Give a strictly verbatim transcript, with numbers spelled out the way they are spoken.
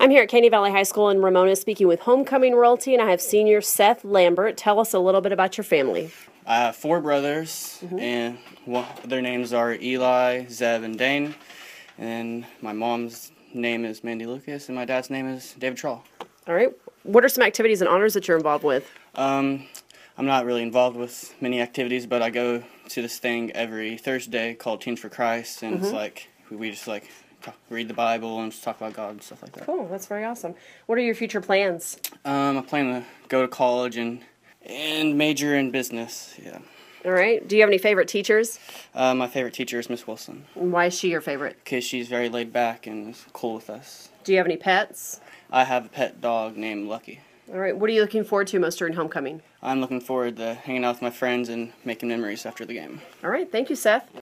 I'm here at Caney Valley High School in Ramona speaking with Homecoming Royalty, and I have senior Seth Lambert. Tell us a little bit about your family. I have four brothers, mm-hmm. and well, their names are Eli, Zeb, and Dane. And my mom's name is Mandy Lucas, and my dad's name is David Troll. All right. What are some activities and honors that you're involved with? Um, I'm not really involved with many activities, but I go to this thing every Thursday called Teens for Christ, and mm-hmm. it's like we just like talk, read the Bible and just talk about God and stuff like that. Cool. That's very awesome. What are your future plans? Um, I plan to go to college and and major in business. Yeah. All right. Do you have any favorite teachers? Uh, my favorite teacher is Miss Wilson. Why is she your favorite? Because she's very laid back and is cool with us. Do you have any pets? I have a pet dog named Lucky. All right. What are you looking forward to most during homecoming? I'm looking forward to hanging out with my friends and making memories after the game. All right. Thank you, Seth.